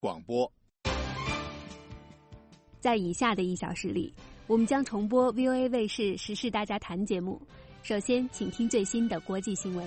广播。 在以下的1小时里，我们将重播 VOA 卫视时事大家谈节目。首先请听最新的国际新闻。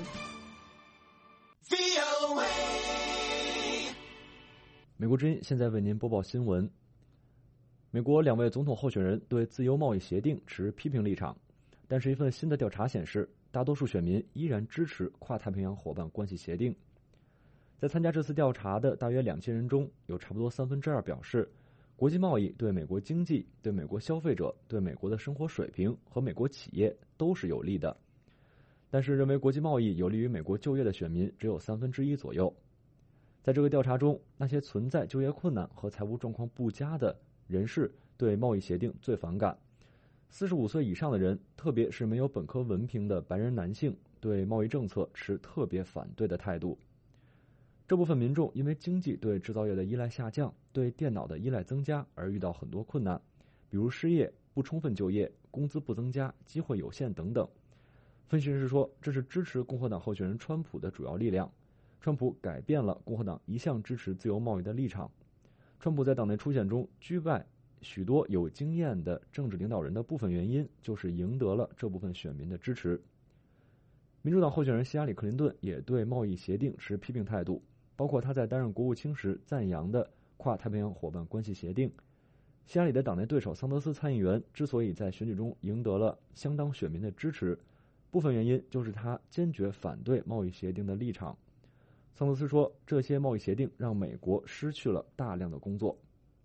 美国之音现在为您播报新闻。美国2位总统候选人对自由贸易协定持批评立场，但是一份新的调查显示，大多数选民依然支持跨太平洋伙伴关系协定。在参加这次调查的大约2000人中，有差不多2/3表示，国际贸易对美国经济、对美国消费者、对美国的生活水平和美国企业都是有利的。但是认为国际贸易有利于美国就业的选民只有1/3左右。在这个调查中，那些存在就业困难和财务状况不佳的人士对贸易协定最反感。45岁以上的人，特别是没有本科文凭的白人男性，对贸易政策持特别反对的态度。这部分民众因为经济对制造业的依赖下降，对电脑的依赖增加而遇到很多困难，比如失业、不充分就业、工资不增加、机会有限等等。分析人士说，这是支持共和党候选人川普的主要力量。川普改变了共和党一向支持自由贸易的立场。川普在党内初选中击败许多有经验的政治领导人的部分原因，就是赢得了这部分选民的支持。民主党候选人希拉里·克林顿也对贸易协定持批评态度，包括他在担任国务卿时赞扬的跨太平洋伙伴关系协定。希拉里的党内对手桑德斯参议员之所以在选举中赢得了相当选民的支持，部分原因就是他坚决反对贸易协定的立场。桑德斯说，这些贸易协定让美国失去了大量的工作。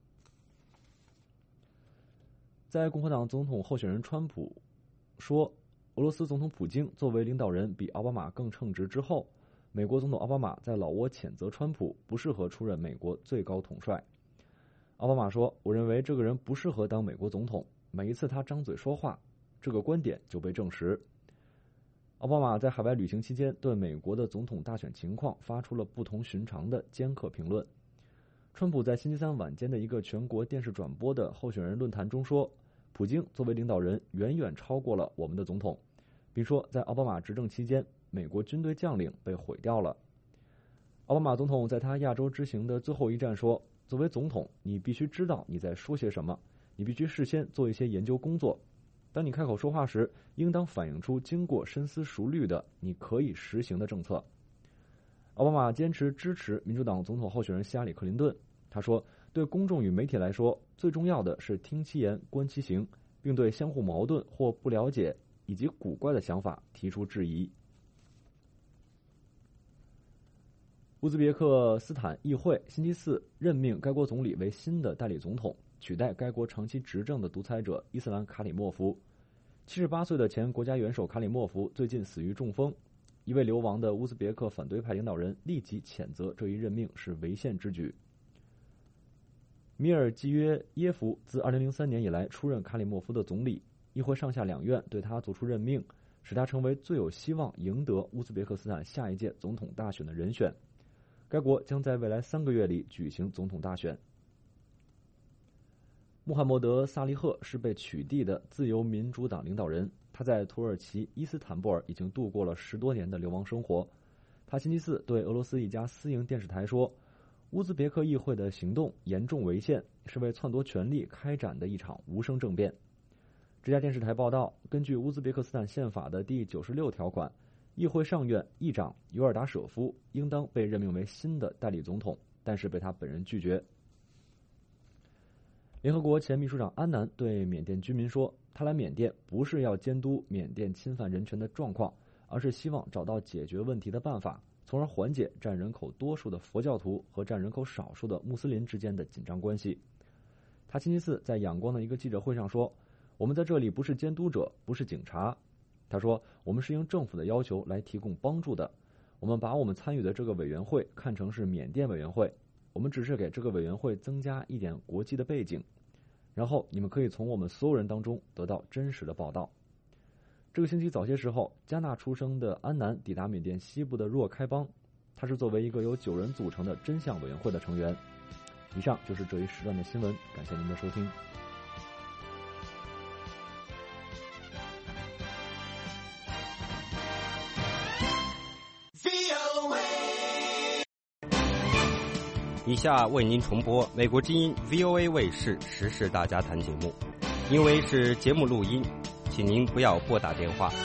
在共和党总统候选人川普说俄罗斯总统普京作为领导人比奥巴马更称职之后，美国总统奥巴马在老挝谴责川普不适合出任美国最高统帅。奥巴马说，我认为这个人不适合当美国总统，每一次他张嘴说话，这个观点就被证实。奥巴马在海外旅行期间对美国的总统大选情况发出了不同寻常的尖刻评论。川普在星期三晚间的一个全国电视转播的候选人论坛中说，普京作为领导人远远超过了我们的总统，并说在奥巴马执政期间，美国军队将领被毁掉了。奥巴马总统在他亚洲之行的最后一站说，作为总统，你必须知道你在说些什么，你必须事先做一些研究工作。当你开口说话时，应当反映出经过深思熟虑的你可以实行的政策。奥巴马坚持支持民主党总统候选人希拉里·克林顿。他说，对公众与媒体来说，最重要的是听其言观其行，并对相互矛盾或不了解以及古怪的想法提出质疑。乌兹别克斯坦议会星期四任命该国总理为新的代理总统，取代该国长期执政的独裁者伊斯兰卡里莫夫。78岁的前国家元首卡里莫夫最近死于中风。一位流亡的乌兹别克反对派领导人立即谴责这一任命是违宪之举。米尔基约耶夫自2003年以来出任卡里莫夫的总理，议会上下两院对他作出任命，使他成为最有希望赢得乌兹别克斯坦下一届总统大选的人选。该国将在未来3个月里举行总统大选。穆罕默德·萨利赫是被取缔的自由民主党领导人，他在土耳其伊斯坦布尔已经度过了10多年的流亡生活。他星期四对俄罗斯一家私营电视台说，乌兹别克议会的行动严重违宪，是为篡夺权力开展的一场无声政变。这家电视台报道，根据乌兹别克斯坦宪法的第96条款，议会上院议长尤尔达舍夫应当被任命为新的代理总统，但是被他本人拒绝。联合国前秘书长安南对缅甸居民说，他来缅甸不是要监督缅甸侵犯人权的状况，而是希望找到解决问题的办法，从而缓解占人口多数的佛教徒和占人口少数的穆斯林之间的紧张关系。他星期四在仰光的一个记者会上说，我们在这里不是监督者，不是警察。他说，我们是应政府的要求来提供帮助的，我们把我们参与的这个委员会看成是缅甸委员会，我们只是给这个委员会增加一点国际的背景，然后你们可以从我们所有人当中得到真实的报道。这个星期早些时候，加纳出生的安南抵达缅甸西部的若开邦，他是作为一个由9人组成的真相委员会的成员。以上就是这一时段的新闻，感谢您的收听。 以下为您重播美国之音 VOA 卫视时事大家谈节目，因为是节目录音，请您不要拨打电话。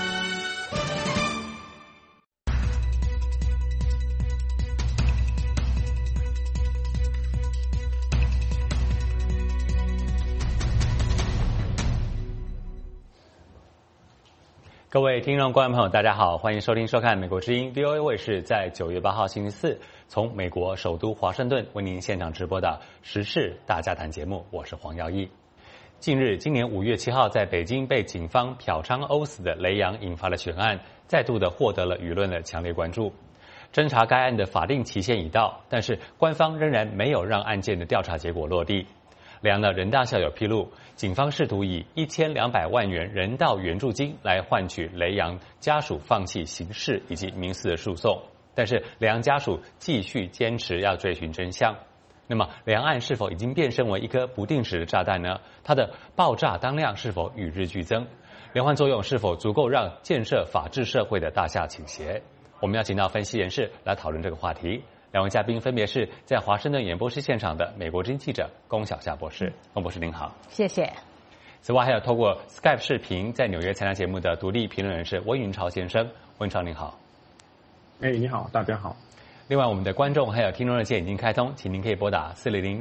各位听众、观众朋友，大家好，欢迎收听、收看美国之音 VOA 卫视在9月8号星期四从美国首都华盛顿为您现场直播的时事大家谈节目，我是黄耀义。近日，今年5月7号在北京被警方嫖娼殴死的雷洋引发了悬案，再度的获得了舆论的强烈关注。侦查该案的法定期限已到，但是官方仍然没有让案件的调查结果落地。雷洋的人大校友披露，警方试图以1200万元人道援助金来换取雷洋家属放弃刑事以及民事的诉讼，但是雷洋家属继续坚持要追寻真相。那么，雷洋案是否已经变身为一颗不定时的炸弹呢？它的爆炸当量是否与日俱增？连环作用是否足够让建设法治社会的大厦倾斜？我们要请到分析人士来讨论这个话题。两位嘉宾分别是在华盛顿演播室现场的美国之音记者龚晓夏博士。龚博士您好。 谢谢。 此外，还有透过 Skype 视频在纽约参加节目的独立评论人士温云潮先生。温潮您好。 你好，大家好。 另外，我们的观众还有听众热线已经开通，请您可以拨打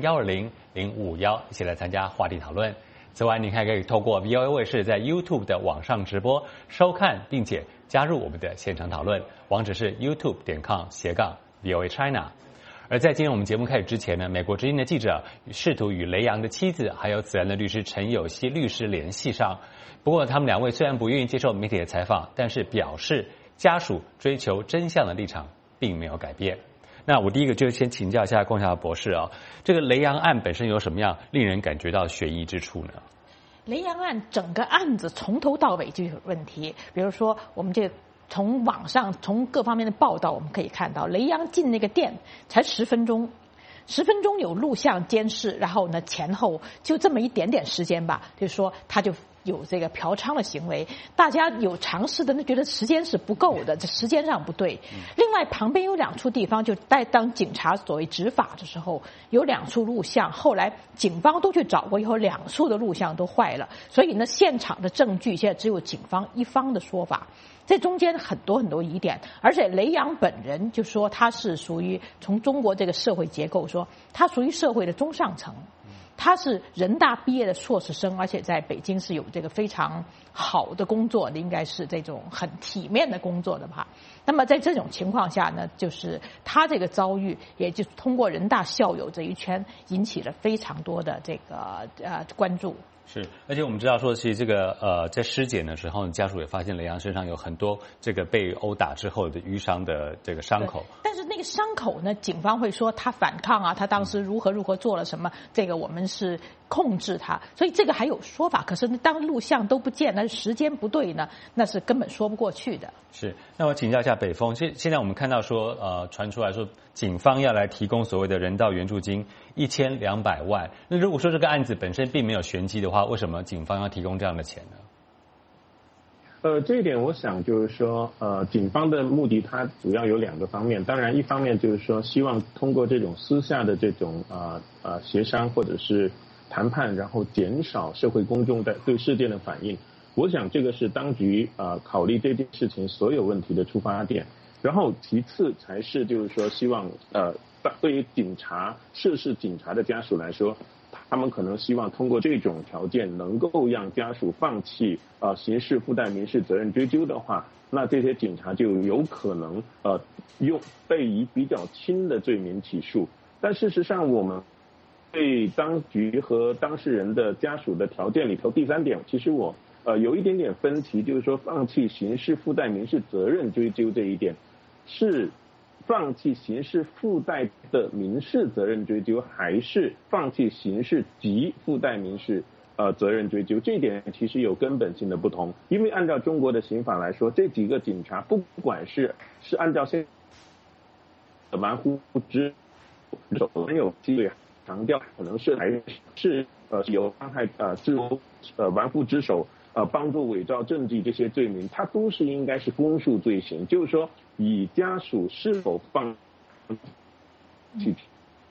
400-120-0551一起来参加话题讨论。此外，您还可以透过 VOA 卫视在 YouTube 的网上直播收看，并且加入我们的现场讨论，网址是 youtube.com/VOA China。而在今天我们节目开始之前呢，美国之音的记者试图与雷洋的妻子还有此案的律师陈有希律师联系上，不过他们两位虽然不愿意接受媒体的采访，但是表示家属追求真相的立场并没有改变。那我第一个就先请教一下龚晓夏博士啊，这个雷洋案本身有什么样令人感觉到悬疑之处呢？ 雷洋案整个案子从头到尾就有问题，比如说我们这个从网上从各方面的报道我们可以看到，雷洋进那个店才10分钟有录像监视，然后呢前后就这么一点点时间吧，就是说他就有这个嫖娼的行为，大家有尝试的那觉得时间是不够的，这时间上不对。另外旁边有2处地方，就当警察所谓执法的时候，有2处录像，后来警方都去找过以后，2处的录像都坏了，所以呢现场的证据现在只有警方一方的说法。这中间很多疑点，而且雷洋本人就说他是属于从中国这个社会结构说，他属于社会的中上层，他是人大毕业的硕士生，而且在北京是有这个非常好的工作的，应该是这种很体面的工作的吧。那么在这种情况下呢，就是他这个遭遇，也就通过人大校友这一圈引起了非常多的这个关注。 是，而且我们知道说，其实这个在尸检的时候，家属也发现雷洋身上有很多这个被殴打之后的淤伤的这个伤口。 但是那个伤口呢，警方会说他反抗啊，他当时如何做了什么，这个我们是控制他，所以这个还有说法。可是当录像都不见，那时间不对呢，那是根本说不过去的。 是，那我请教一下北峰，现在我们看到说传出来说，警方要来提供所谓的人道援助金1200万。那如果说这个案子本身并没有玄机的话，为什么警方要提供这样的钱呢？ 这一点我想就是说，警方的目的它主要有2个方面。当然，一方面就是说，希望通过这种私下的这种协商或者是谈判，然后减少社会公众对事件的反应。我想这个是当局考虑这件事情所有问题的出发点。然后其次才是就是说，希望对于涉事警察的家属来说，他们可能希望通过这种条件能够让家属放弃刑事附带民事责任追究的话，那这些警察就有可能被以比较轻的罪名起诉。但事实上，我们对当局和当事人的家属的条件里头第3点，其实我有一点点分歧，就是说放弃刑事附带民事责任追究这一点，是放弃刑事附带的民事责任追究，还是放弃刑事及附带民事责任追究？这一点其实有根本性的不同。因为按照中国的刑法来说，这几个警察不管是按照现在玩忽职守很有机会强调可能是还是有伤害玩忽职守帮助伪造证据这些罪名，它都是应该是公诉罪行，就是说以家属是否放弃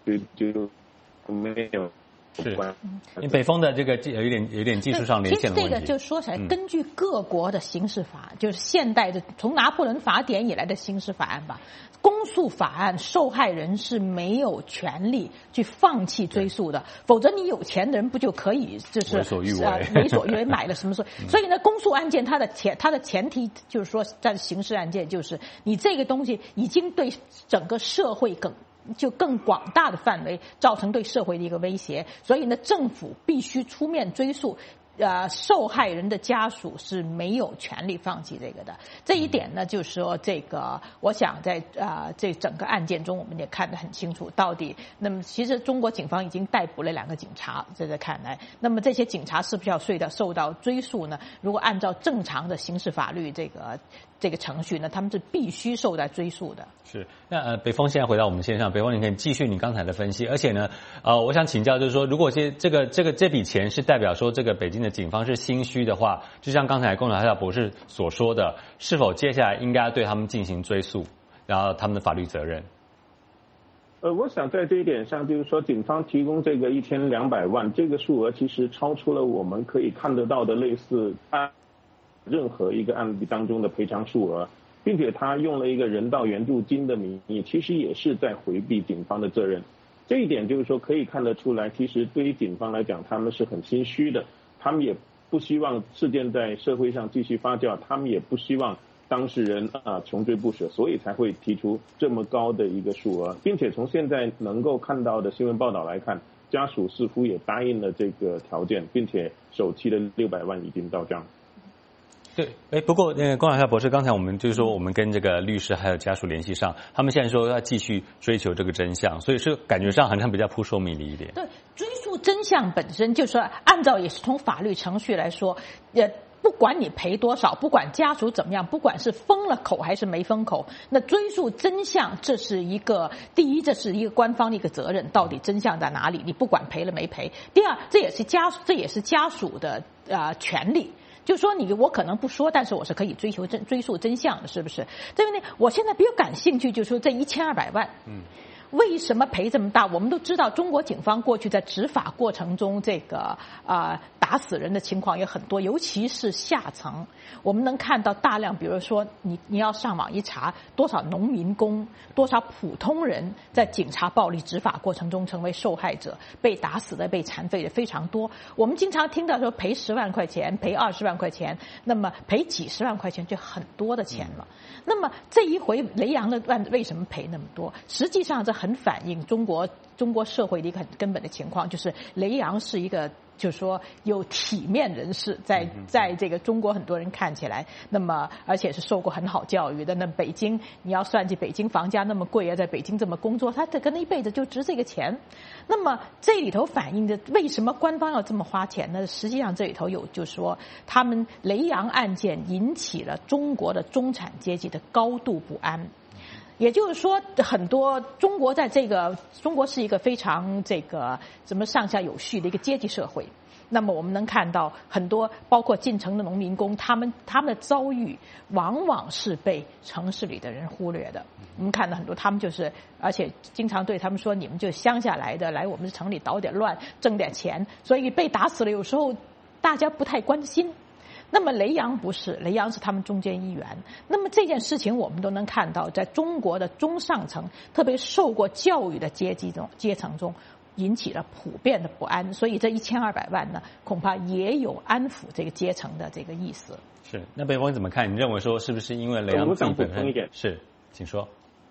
就没有。 是，你北风的这个有点技术上连线的问题。 其实这个就说起来，根据各国的刑事法，就是现代的从拿破仑法典以来的刑事法案吧，公诉法案受害人是没有权利去放弃追诉的，否则你有钱的人不就可以就是为所欲为， 为所欲为买了什么所以呢，公诉案件它的前提就是说，在刑事案件就是你这个东西已经对整个社会更广大的范围造成对社会的一个威胁，所以呢，政府必须出面追诉。受害人的家属是没有权利放弃这个的。这一点呢，就是说这个，我想在这整个案件中，我们也看得很清楚，到底那么其实中国警方已经逮捕了2个警察，这在看来，那么这些警察是不是要受到追诉呢？如果按照正常的刑事法律这个程序呢，他们是必须受到追诉的。 是，那北风现在回到我们线上，北风你可以继续你刚才的分析，而且呢，我想请教就是说，如果这笔钱是代表说这个北京的警方是心虚的话，就像刚才龚海孝博士所说的，是否接下来应该对他们进行追诉，然后他们的法律责任？ 我想在这一点上，就是说，警方提供这个1200万这个数额，其实超出了我们可以看得到的类似任何一个案例当中的赔偿数额，并且他用了一个人道援助金的名义，其实也是在回避警方的责任。这一点就是说可以看得出来，其实对于警方来讲，他们是很心虚的，他们也不希望事件在社会上继续发酵，他们也不希望当事人穷追不舍，所以才会提出这么高的一个数额，并且从现在能够看到的新闻报道来看，家属似乎也答应了这个条件，并且首期的600万已经到账。 对，不过龚海孝博士，刚才我们就是说，我们跟这个律师还有家属联系上，他们现在说要继续追求这个真相，所以是感觉上好像比较扑朔迷离一点。 对，追溯真相本身就是说，按照也是从法律程序来说，不管你赔多少，不管家属怎么样，不管是封了口还是没封口，那追溯真相，这是一个第一，这是一个官方的一个责任，到底真相在哪里？你不管赔了没赔。第二，这也是家属的权利。就说我可能不说，但是我是可以追溯真相的，是不是？对不对？我现在比较感兴趣，就是说这1200万，为什么赔这么大？我们都知道，中国警方过去在执法过程中，这个打死人的情况也很多，尤其是下层，我们能看到大量，比如说你要上网一查，多少农民工、多少普通人在警察暴力执法过程中成为受害者，被打死的、被残废的非常多。我们经常听到说赔10万块钱、赔20万块钱，那么赔几十万块钱就很多的钱了。那么这一回雷洋的案子为什么赔那么多？实际上这很反映中国社会的一个很根本的情况，就是雷洋是一个就是说有体面人士，在这个中国很多人看起来，那么而且是受过很好教育的。那北京你要算计北京房价那么贵啊，在北京这么工作，他可能一辈子就值这个钱。那么这里头反映的为什么官方要这么花钱呢？实际上这里头有就是说，他们雷洋案件引起了中国的中产阶级的高度不安。也就是说，很多中国是一个非常上下有序的一个阶级社会。那么我们能看到很多，包括进城的农民工，他们的遭遇往往是被城市里的人忽略的。我们看到很多，他们而且经常对他们说：“你们就乡下来的，来我们城里捣点乱，挣点钱。”所以被打死了，有时候大家不太关心。那么雷洋不是，雷洋是他们中间一员。那么这件事情我们都能看到，在中国的中上层，特别受过教育的阶层中，引起了普遍的不安。所以这1200万呢，恐怕也有安抚这个阶层的这个意思。 是，那北风你怎么看？你认为说是不是因为雷洋自己本身？是，请说。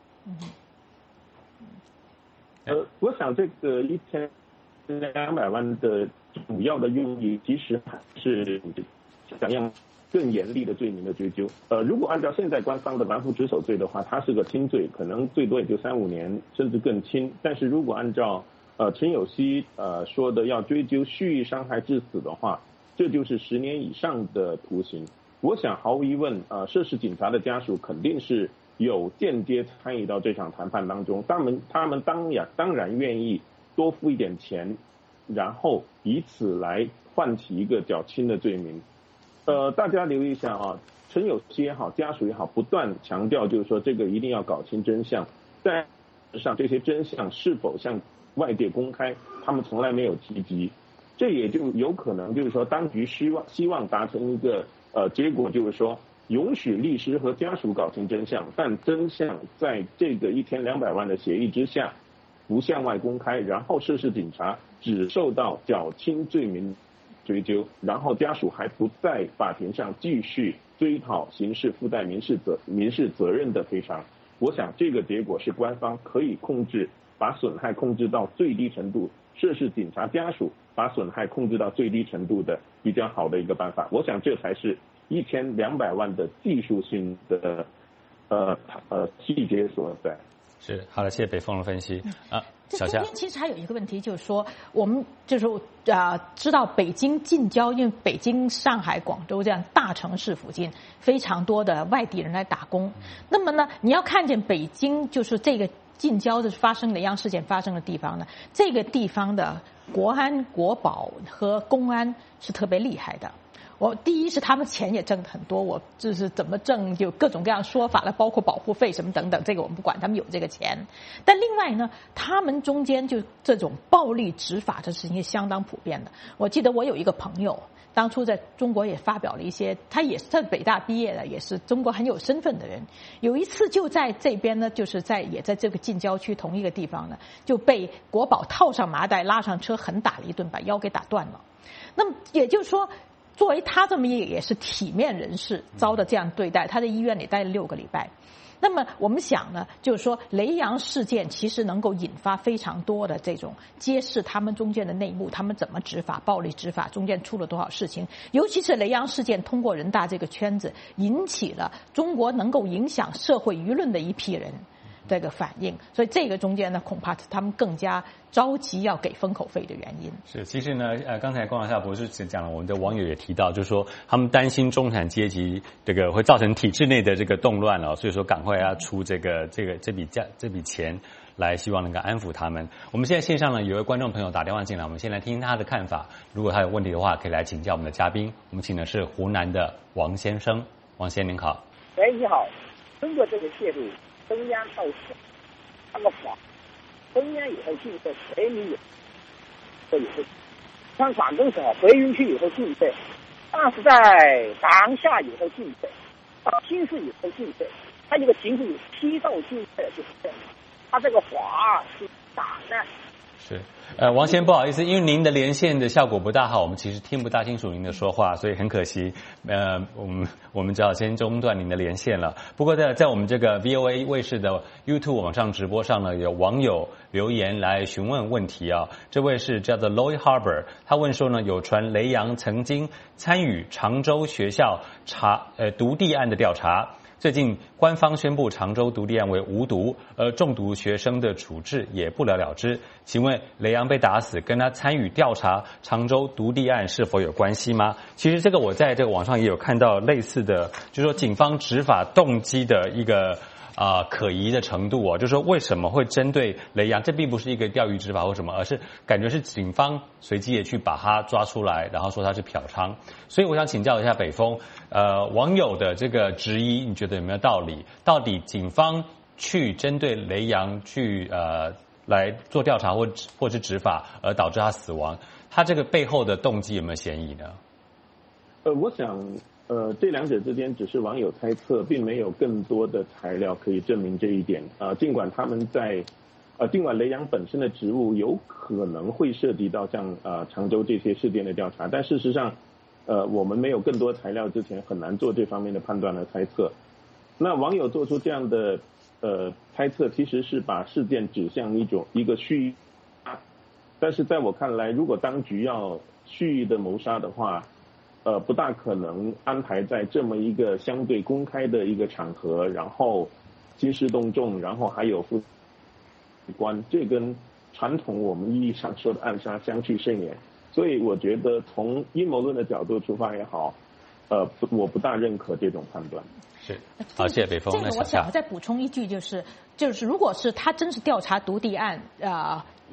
我想这个1200万的主要的用意，其实还是想要更严厉的罪名的追究。如果按照现在官方的玩忽职守罪的话，它是个轻罪，可能最多也就3-5年，甚至更轻。但是如果按照陈有希说的要追究蓄意伤害致死的话，这就是10年以上的徒刑。我想毫无疑问，涉事警察的家属肯定是有间接参与到这场谈判当中，他们当然愿意多付一点钱，然后以此来唤起一个较轻的罪名。大家留意一下啊，陈有希也好，家属也好，不断强调就是说这个一定要搞清真相。但实际上这些真相是否像外界公开，他们从来没有提及。这也就有可能就是说，当局希望达成一个结果，就是说允许律师和家属搞清真相，但真相在这个1200万的协议之下不向外公开，然后涉事警察只受到较轻罪名追究，然后家属还不在法庭上继续追讨刑事附带民事责任的赔偿。我想这个结果是官方可以控制，把损害控制到最低程度，涉事警察家属把损害控制到最低程度的比较好的一个办法。我想这才是1200万的技术性的细节所在。 是，好的，谢谢北风的分析啊。 这中间其实还有一个问题，就是说我们就是知道北京近郊，因为北京、上海、广州这样大城市附近非常多的外地人来打工。那么呢，你要看见北京就是这个近郊的雷洋事件发生的地方呢，这个地方的国安、国保和公安是特别厉害的。第一是他们钱也挣得很多，我就是怎么挣就各种各样说法了，包括保护费什么等等，这个我们不管，他们有这个钱。但另外呢，他们中间就这种暴力执法的事情也相当普遍的。我记得我有一个朋友，当初在中国也发表了一些，他也是在北大毕业的，也是中国很有身份的人。有一次就在这边呢，就是也在这个近郊区同一个地方呢，就被国保套上麻袋拉上车狠打了一顿，把腰给打断了。那么也就是说，作为他这么也是体面人士遭的这样对待，他在医院里待了6个礼拜。那么我们想呢，就是说雷洋事件其实能够引发非常多的这种揭示他们中间的内幕，他们怎么执法、暴力执法，中间出了多少事情。尤其是雷洋事件通过人大这个圈子，引起了中国能够影响社会舆论的一批人这个反应，所以这个中间呢，恐怕是他们更加着急要给封口费的原因。 是，其实呢，刚才光华夏博士讲了，我们的网友也提到，就是说他们担心中产阶级这个会造成体制内的这个动乱了，所以说赶快要出这笔钱来，希望能够安抚他们。我们现在线上呢有位观众朋友打电话进来，我们先来听听他的看法。如果他有问题的话，可以来请教我们的嘉宾。我们请的是湖南的王先生，王先生您好。 喂，你好。通过这个泄露，中央到省，那个法，中央以后禁税，谁你有都有税。像广东省回允许以后禁税，但是在当下以后禁税，到新市以后禁税，它这个情形批斗禁税就是这样，它这个法是打的。 是，王先生不好意思，因为您的连线的效果不大好，我们其实听不大清楚您的说话，所以很可惜，我们只好先中断您的连线了。不过在我们这个 VOA 卫视的 YouTube 网上直播上呢，有网友留言来询问问题啊。这位是叫做 Lloyd Harbour， 他问说呢，有传雷洋曾经参与常州学校毒地案的调查。最近官方宣布常州毒地案为无毒，而中毒学生的处置也不了了之。请问雷洋被打死跟他参与调查常州毒地案是否有关系吗？其实这个我在这个网上也有看到类似的，就是说警方执法动机的一个可疑的程度哦，就是说为什么会针对雷洋？这并不是一个钓鱼执法或什么，而是感觉是警方随机也去把他抓出来，然后说他是嫖娼。所以我想请教一下北风，网友的这个质疑，你觉得有没有道理？到底警方去针对雷洋去来做调查或是执法，而导致他死亡，他这个背后的动机有没有嫌疑呢？ 我想。这两者之间只是网友猜测，并没有更多的材料可以证明这一点。尽管雷洋本身的职务有可能会涉及到像常州这些事件的调查，但事实上，我们没有更多材料之前很难做这方面的判断和猜测。那网友做出这样的猜测，其实是把事件指向一个蓄意，但是在我看来，如果当局要蓄意的谋杀的话，不大可能安排在这么一个相对公开的一个场合，然后兴师动众，然后还有副官，这跟传统我们意义上说的暗杀相去甚远。所以我觉得从阴谋论的角度出发也好，我不大认可这种判断。 是，好，谢谢北风。 这个我想再补充一句，就是如果是他真是调查毒地案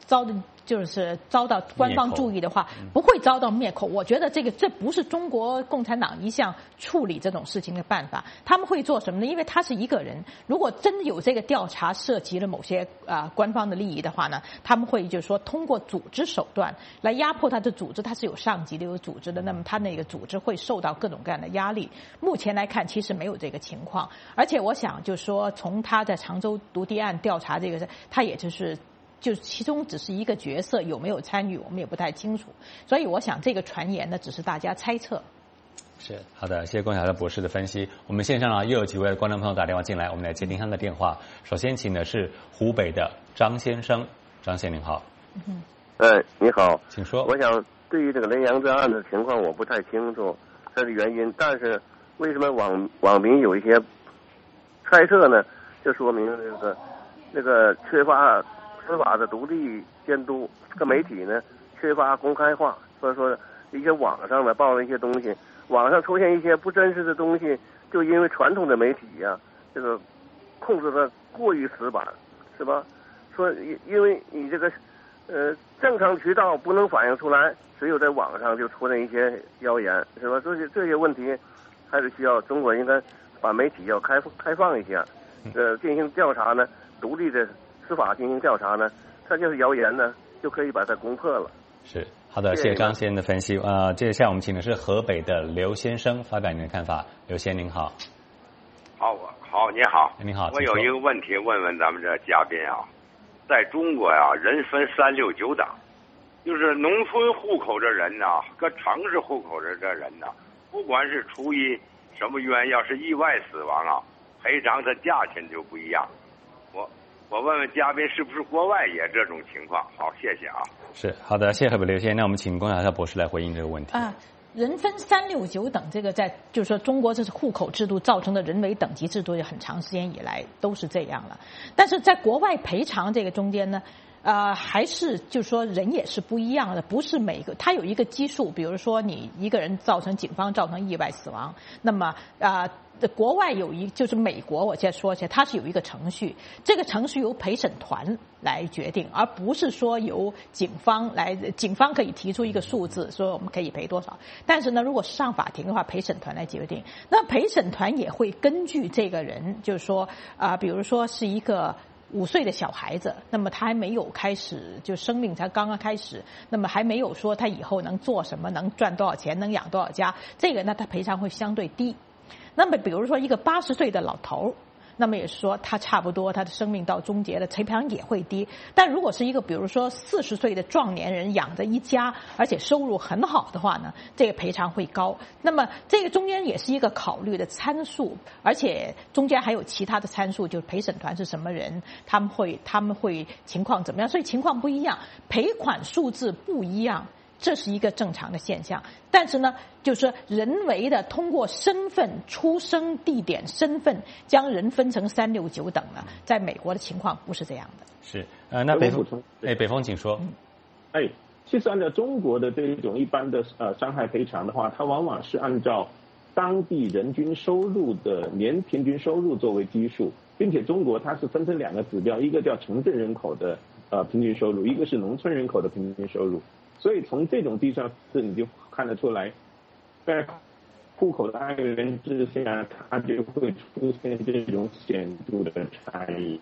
遭到官方注意的话，不会遭到灭口。我觉得这不是中国共产党一向处理这种事情的办法。他们会做什么呢？因为他是一个人，如果真的有这个调查涉及了某些官方的利益的话呢，他们会就是说通过组织手段来压迫他的组织，他是有上级的有组织的，那么他那个组织会受到各种各样的压力。目前来看，其实没有这个情况，而且我想就是说，从他在常州毒滴案调查这个，他也就其中只是一个角色，有没有参与我们也不太清楚，所以我想这个传言呢只是大家猜测。 是好的，谢谢龚晓德博士的分析。我们线上又有几位观众朋友打电话进来，我们来接听他的电话。首先请的是湖北的张先生，张先生您好。 你好， 请说。 我想对于这个雷洋这案的情况我不太清楚它的原因，但是为什么网民有一些猜测呢？就说明那个缺乏司法的独立监督，这个媒体呢缺乏公开化，所以说一些网上呢报了一些东西，网上出现一些不真实的东西，就因为传统的媒体这个控制的过于死板，是吧？说因为你这个正常渠道不能反映出来，只有在网上就出现一些谣言，是吧？所以这些问题还是需要中国应该把媒体要开放一下，进行调查呢，独立的司法进行调查呢，它就是谣言呢，就可以把它攻破了。 是好的，谢谢张先生的分析。接下来我们请的是河北的刘先生发表您的看法。刘先生您好。 好，你好。 你好。 我有一个问题问问咱们这嘉宾在中国人分369等，就是农村户口的人跟城市户口的这人不管是出于什么原因，要是意外死亡赔偿的价钱就不一样。我问问嘉宾，是不是国外也这种情况？好，谢谢是好的，谢谢河北刘先生。那我们请龚晓德博士来回应这个问题。 人分369等，这个就是说中国这是户口制度造成的人为等级制度，很长时间以来都是这样了。但是在国外赔偿这个中间呢，还是就是说人也是不一样的，不是每个他有一个基数，比如说你一个人警方造成意外死亡，那么国外就是美国，我先说一下，它是有一个程序，这个程序由陪审团来决定，而不是说由警方可以提出一个数字，说我们可以赔多少，但是呢，如果是上法庭的话，陪审团来决定。那陪审团也会根据这个人，就是说比如说是一个5岁的小孩子，那么他还没有开始，就生命才刚刚开始，那么还没有说他以后能做什么，能赚多少钱，能养多少家，这个呢，他赔偿会相对低。那么比如说一个80岁的老头，那么也是说他差不多他的生命到终结了，赔偿也会低。但如果是一个比如说40岁的壮年人养着一家，而且收入很好的话呢，这个赔偿会高。那么这个中间也是一个考虑的参数，而且中间还有其他的参数，就是陪审团是什么人，他们会情况怎么样，所以情况不一样，赔款数字不一样。这是一个正常的现象，但是呢，就是人为的通过身份、出生地点、身份将人分成369等呢，在美国的情况不是这样的。 是那北峰请说。 其实按照中国的这种一般的伤害赔偿的话，它往往是按照当地人均收入的年平均收入作为基数，并且中国它是分成2个指标，一个叫城镇人口的平均收入，一个是农村人口的平均收入。所以从这种计算式你就看得出来，在户口的爱人之下，它就会出现这种显著的差异。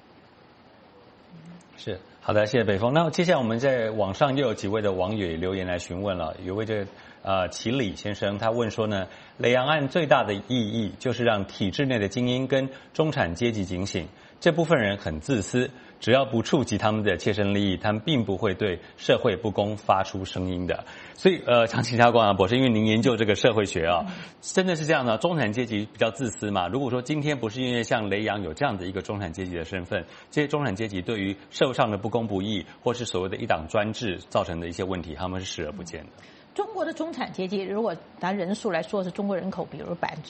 是好的，谢谢北峰。那接下来我们在网上又有几位的网友留言来询问了，有位齐礼先生他问说呢，雷洋案最大的意义就是让体制内的精英跟中产阶级警醒，这部分人很自私，只要不触及他们的切身利益，他们并不会对社会不公发出声音的。所以想请教龚晓德博士，因为您研究这个社会学真的是这样的，中产阶级比较自私嘛？如果说今天不是因为像雷洋有这样的一个中产阶级的身份，这些中产阶级对于社会上的不公不义，或是所谓的一党专制造成的一些问题，他们是视而不见的。 中国的中产阶级，如果拿人数来说，是中国人口比如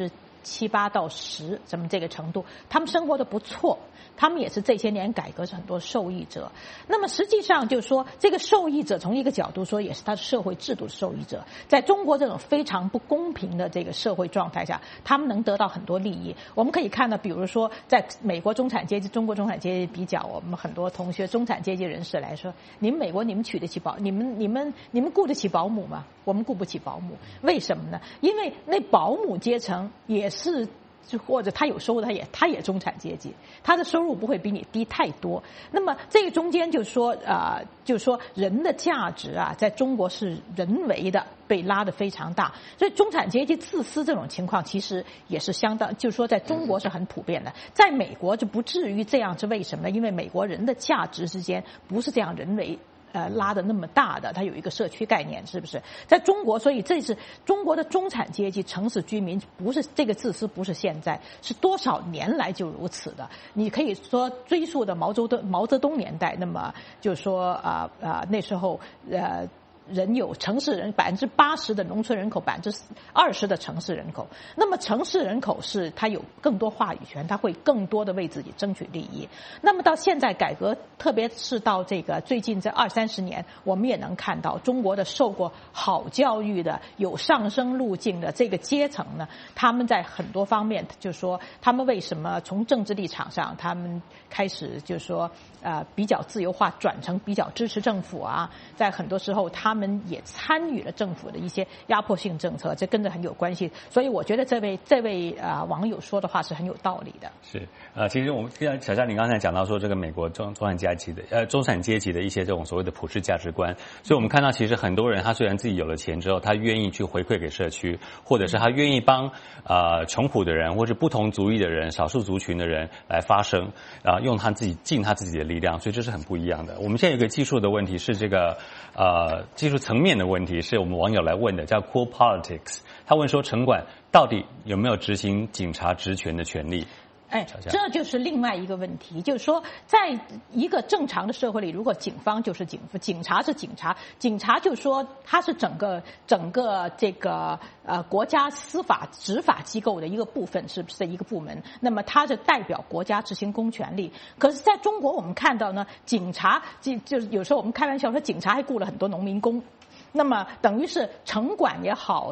7、8到10这么这个程度，他们生活的不错，他们也是这些年改革很多受益者。那么实际上就是说，这个受益者从一个角度说，也是他社会制度的受益者。在中国这种非常不公平的这个社会状态下，他们能得到很多利益。我们可以看到，比如说在美国中产阶级、中国中产阶级比较，我们很多同学中产阶级人士来说，你们美国你们娶得起你们雇得起保姆吗？我们雇不起保姆，为什么呢？因为那保姆阶层也是。或者他有收入，他也中产阶级，他的收入不会比你低太多。那么这个中间就是说人的价值啊，在中国是人为的被拉得非常大，所以中产阶级自私这种情况其实也是相当，就是说在中国是很普遍的，在美国就不至于这样，是为什么呢？因为美国人的价值之间不是这样人为。拉的那么大的，它有一个社区概念，是不是？在中国，所以这是中国的中产阶级、城市居民，不是这个自私，不是现在，是多少年来就如此的。你可以说追溯的毛泽东年代，那么就是说那时候人有城市人80%的农村人口，20%的城市人口。那么城市人口是他有更多话语权，他会更多的为自己争取利益。那么到现在改革，特别是到这个最近这20-30年，我们也能看到中国的受过好教育的、有上升路径的这个阶层呢，他们在很多方面，就是说他们为什么从政治立场上，他们开始就是说比较自由化，转成比较支持政府啊，在很多时候他们也参与了政府的一些压迫性政策，这跟着很有关系。所以我觉得这位网友说的话是很有道理的。 是其实我们小夏你刚才讲到说这个美国中产阶级的一些这种所谓的普世价值观，所以我们看到其实很多人他虽然自己有了钱之后，他愿意去回馈给社区，或者是他愿意帮穷苦的人或者不同族裔的人、少数族群的人来发声，用尽他自己的力量，所以这是很不一样的。我们现在有个技术的问题是这个技术层面的问题，是我们网友来问的，叫 Cool Politics。他问说，城管到底有没有执行警察职权的权利？ 这就是另外一个问题，就是说，在一个正常的社会里，如果警方就是警察是警察，警察就说他是整个这个国家司法执法机构的一个部分，是不是一个部门？那么他是代表国家执行公权力。可是在中国，我们看到呢，警察就是有时候我们开玩笑说，警察还雇了很多农民工。那么等于是城管也好，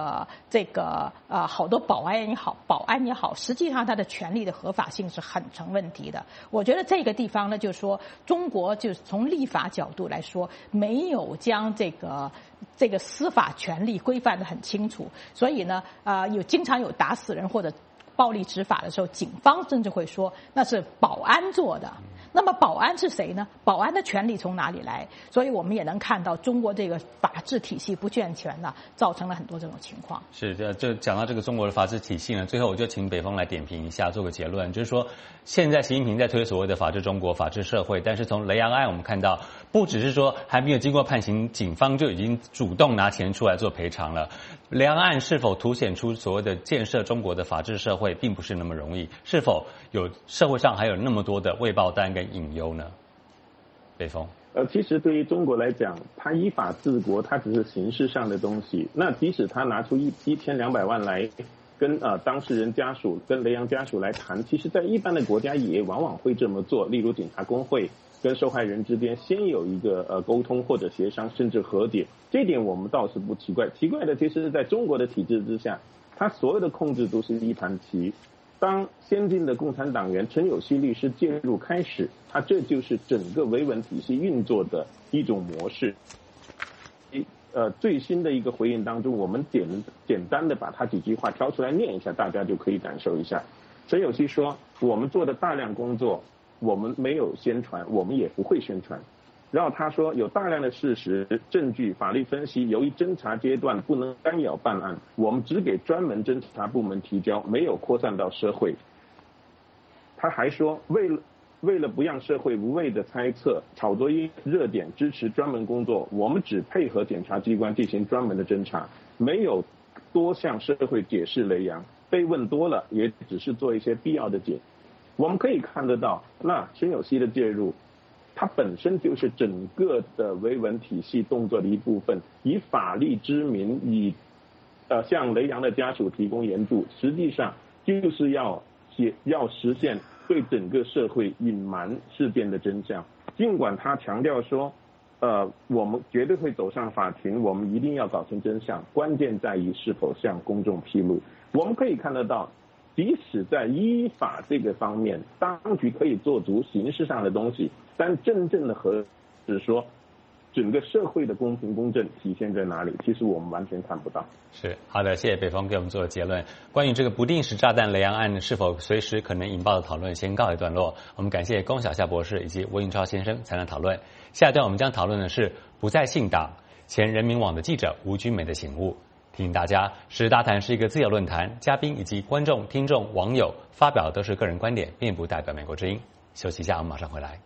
好多保安也好，实际上它的权利的合法性是很成问题的。我觉得这个地方呢，就是说中国就是从立法角度来说，没有将这个司法权利规范得很清楚，所以呢，经常有打死人或者暴力执法的时候，警方甚至会说那是保安做的。那么保安是谁呢？保安的权利从哪里来？所以我们也能看到中国这个法治体系不健全呢，造成了很多这种情况。 是，就讲到这个中国的法治体系呢，最后我就请北峰来点评一下，做个结论，就是说现在习近平在推所谓的法治中国、法治社会，但是从雷洋案我们看到，不只是说还没有经过判刑，警方就已经主动拿钱出来做赔偿了。雷洋案是否凸显出所谓的建设中国的法治社会并不是那么容易？是否有社会上还有那么多的未爆弹跟隐忧呢？北峰。 其实对于中国来讲，它依法治国，它只是形式上的东西。那即使他拿出1200万来跟当事人家属、跟雷洋家属来谈，其实在一般的国家也往往会这么做。例如警察工会跟受害人之间先有一个沟通或者协商，甚至和解，这点我们倒是不奇怪。奇怪的其实是在中国的体制之下，他所有的控制都是一盘棋。当先进的共产党员陈有希律师介入开始，这就是整个维稳体系运作的一种模式。最新的一个回应当中，我们简单的把他几句话挑出来念一下，大家就可以感受一下。陈有希说，我们做的大量工作，我们没有宣传，我们也不会宣传。然后他说，有大量的事实、证据、法律分析，由于侦查阶段不能干扰办案，我们只给专门侦查部门提交，没有扩散到社会。他还说，为了不让社会无谓的猜测、炒作热点、支持专门工作，我们只配合检察机关进行专门的侦查，没有多向社会解释雷洋。被问多了，也只是做一些必要的解。我们可以看得到，那陈有希的介入，它本身就是整个的维稳体系动作的一部分，以法律之名，向雷洋的家属提供援助，实际上就是要实现对整个社会隐瞒事件的真相。尽管他强调说，我们绝对会走上法庭，我们一定要搞清真相，关键在于是否向公众披露。我们可以看得到，即使在依法这个方面，当局可以做足形式上的东西，但真正的是说整个社会的公平公正体现在哪里？其实我们完全看不到。 是好的，谢谢北峰给我们做的结论。关于这个不定时炸弹雷洋案是否随时可能引爆的讨论，先告一段落。我们感谢龚小夏博士以及温云超先生参加讨论。下一段我们将讨论的是不再信党前人民网的记者吴君梅的醒悟。提醒大家，时事大谈是一个自由论坛，嘉宾以及观众、听众、网友发表的都是个人观点，并不代表美国之音。休息一下，我们马上回来。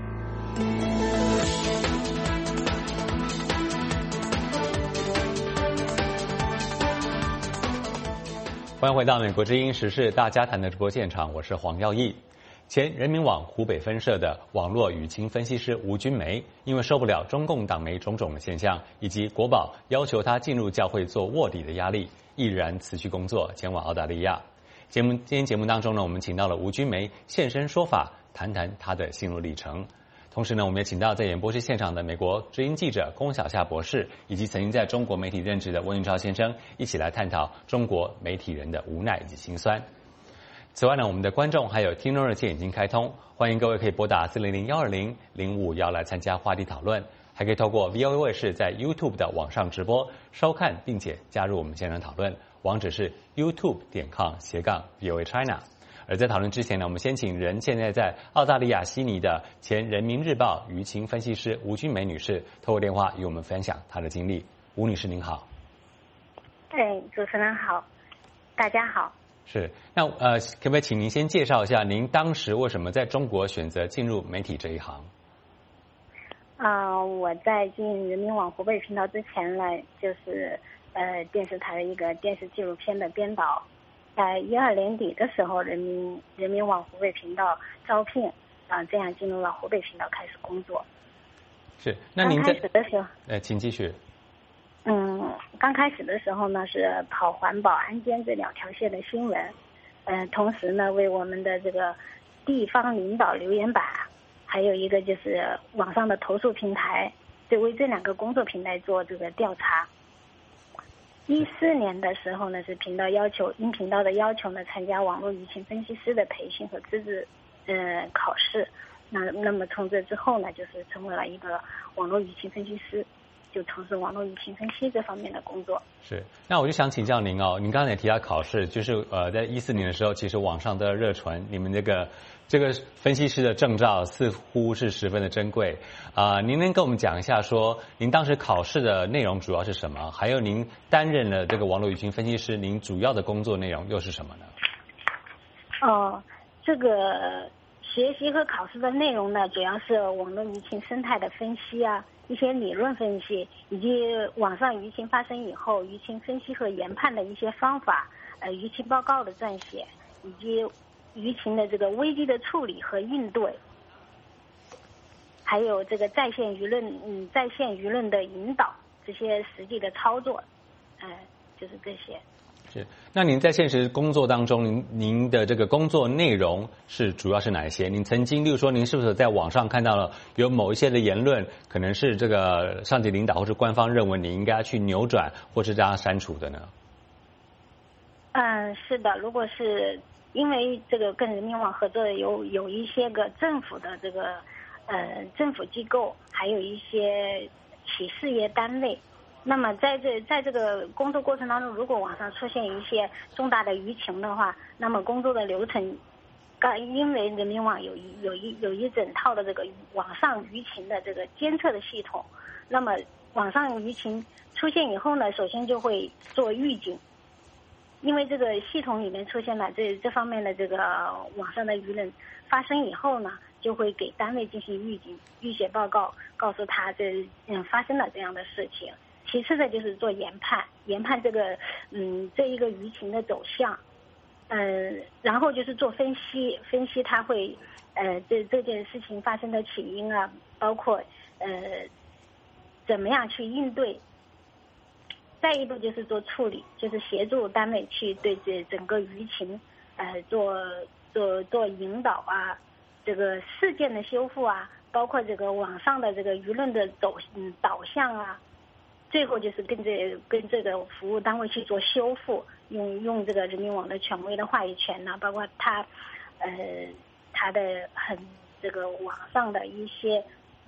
欢迎回到美国之音时事大家谈的直播现场，我是黄耀义。前人民网湖北分社的网络舆情分析师吴君梅，因为受不了中共党媒种种的现象，以及国保要求他进入教会做卧底的压力，毅然辞去工作，前往澳大利亚。今天节目当中呢，我们请到了吴君梅现身说法，谈谈他的心路历程。同时呢，我们也请到在演播室现场的美国之音记者龚小夏博士，以及曾经在中国媒体任职的温云超先生，一起来探讨中国媒体人的无奈以及辛酸。此外呢，我们的观众还有听众热线已经开通，欢迎各位可以拨打400-120-051来参加话题讨论，还可以透过 VOA 卫视在 YouTube 的网上直播收看，并且加入我们现场讨论，网址是 youtube.com/VOA China。而在讨论之前呢，我们先请现在在澳大利亚悉尼的前人民日报舆情分析师吴君梅女士透过电话与我们分享她的经历。吴女士您好。 主持人好，大家好。 是，那可不可以请您先介绍一下您当时为什么在中国选择进入媒体这一行？ 我在进人民网湖北频道之前呢，就是电视台的一个电视纪录片的编导。在12年底的时候，人民网湖北频道招聘，这样进入了湖北频道开始工作。 是，那您在刚开始的时候， 请继续。 刚开始的时候呢，是跑环保、安监这2条线的新闻，同时呢，为我们的这个地方领导留言板，还有一个就是网上的投诉平台，就为这2个工作平台做这个调查。14年的时候呢，是频道因频道的要求呢，参加网络舆情分析师的培训和资质考试。那么从这之后呢，就是成为了一个网络舆情分析师，就从事网络舆情分析这方面的工作。 是，那我就想请教您哦，您刚才也提到考试，就是在14年的时候，其实网上都热传你们这个分析师的证照似乎是十分的珍贵您能跟我们讲一下说您当时考试的内容主要是什么？还有您担任了这个网络舆情分析师，您主要的工作内容又是什么呢？ 这个学习和考试的内容呢，主要是网络舆情生态的分析一些理论分析，以及网上舆情发生以后舆情分析和研判的一些方法，舆情报告的撰写，以及舆情的这个危机的处理和应对，还有这个在线舆论的引导，这些实际的操作，就是这些。 是，那您在现实工作当中，您的这个工作内容主要是哪一些？您曾经，例如说，您是不是在网上看到了有某一些的言论，可能是这个上级领导或是官方认为你应该去扭转，或是让它删除的呢？ 是的，如果是因为这个跟人民网合作的有一些个政府的这个政府机构，还有一些企事业单位。那么在这个工作过程当中，如果网上出现一些重大的舆情的话，那么工作的流程，因为人民网有一整套的这个网上舆情的这个监测的系统，那么网上舆情出现以后呢，首先就会做预警，因为这个系统里面出现了这方面的这个网上的舆论发生以后呢，就会给单位进行预警、预写报告，告诉他发生了这样的事情。其次的就是做研判这个这一个舆情的走向，然后就是做分析它会这件事情发生的起因包括怎么样去应对。再一步就是做处理，就是协助单位去对这整个舆情做引导啊，这个事件的修复啊，包括这个网上的这个舆论的导向啊，最后就是跟这个服务单位去做修复，用这个人民网的权威的话语权呢，包括他的这个网上的一些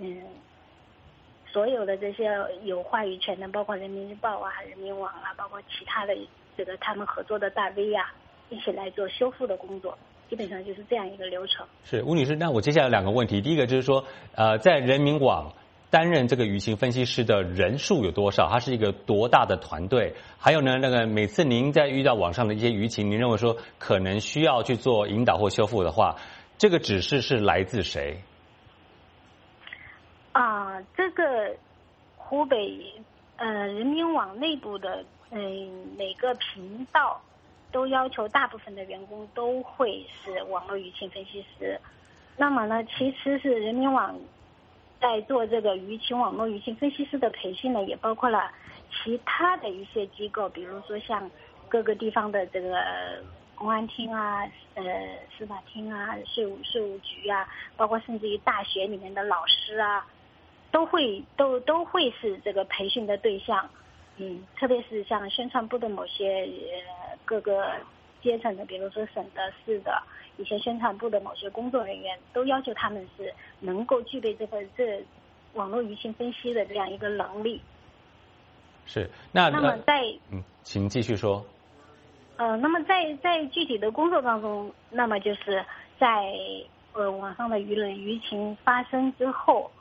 所有的这些有话语权的，包括人民日报啊、人民网啊，包括其他的这个他们合作的大 V 啊，一起来做修复的工作，基本上就是这样一个流程。 是吴女士，那我接下来2个问题，第一个就是说，在人民网担任这个舆情分析师的人数有多少？它是一个多大的团队？还有呢，那个每次您在遇到网上的一些舆情，您认为说可能需要去做引导或修复的话，这个指示是来自谁？ 这个湖北人民网内部的每个频道都要求大部分的员工都会是网络舆情分析师。那么呢，其实是人民网在做这个网络舆情分析师的培训呢，也包括了其他的一些机构，比如说像各个地方的这个公安厅啊、司法厅啊、税务局啊，包括甚至于大学里面的老师啊，都会是这个培训的对象。特别是像宣传部的某些各个阶层的，比如说省的、市的一些宣传部的某些工作人员，都要求他们是能够具备这网络舆情分析的这样一个能力。 是， 那么请继续说。 那么在具体的工作当中，那么就是在网上的舆情发生之后，